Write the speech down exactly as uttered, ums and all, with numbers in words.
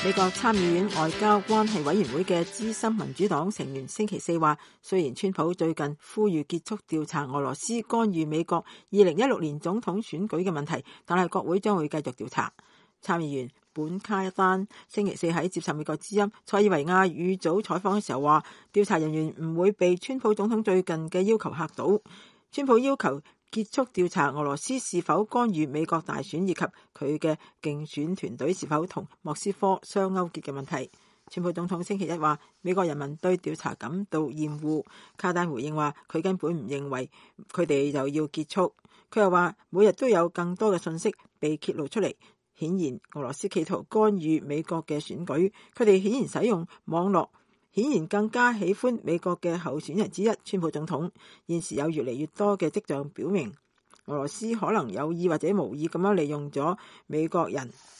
美國參議院外交關係委員會嘅資深民主黨成員星期四話，雖然川普最近呼籲結束調查俄羅斯干預美國二零一六年總統選舉嘅問題，但係國會將會繼續調查。參議員本卡丹星期四喺接受美國之音塞爾維亞語組採訪嘅時候話，調查人員唔會被川普總統最近嘅要求嚇到。川普要求結束調查俄羅斯是否干預美國大選，以及佢嘅競選團隊是否同莫斯科相勾結嘅問題。川普總統星期一話，美國人民對調查感到厭惡。卡丹回應話，佢根本唔認為佢哋就要結束。佢又話，每日都有更多嘅信息被揭露出嚟，顯然俄羅斯企圖干預美國嘅選舉。佢哋顯然使用網絡，顯然更加喜歡美國嘅候選人之一川普總統。現時有越嚟越多嘅跡象表明，俄羅斯可能有意或者無意咁樣利用咗美國人